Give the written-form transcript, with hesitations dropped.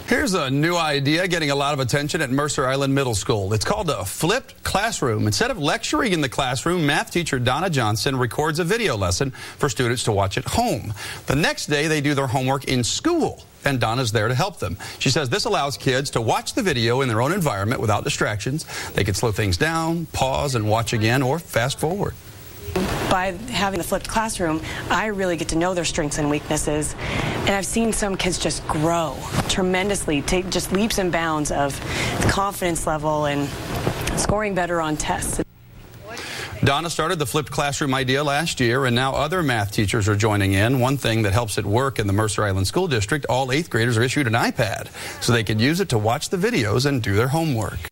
Here's a new idea getting a lot of attention at Mercer Island Middle School. It's called a flipped classroom. Instead of lecturing in the classroom, math teacher Donna Johnson records a video lesson for students to watch at home. The next day, they do their homework in school, and Donna's there to help them. She says this allows kids to watch the video in their own environment without distractions. They can slow things down, pause, and watch again, or fast forward. By having the flipped classroom, I really get to know their strengths and weaknesses. And I've seen some kids just grow tremendously, take just leaps and bounds of confidence level and scoring better on tests. Donna started the flipped classroom idea last year, and now other math teachers are joining in. One thing that helps it work in the Mercer Island School District, all 8th graders are issued an iPad so they can use it to watch the videos and do their homework.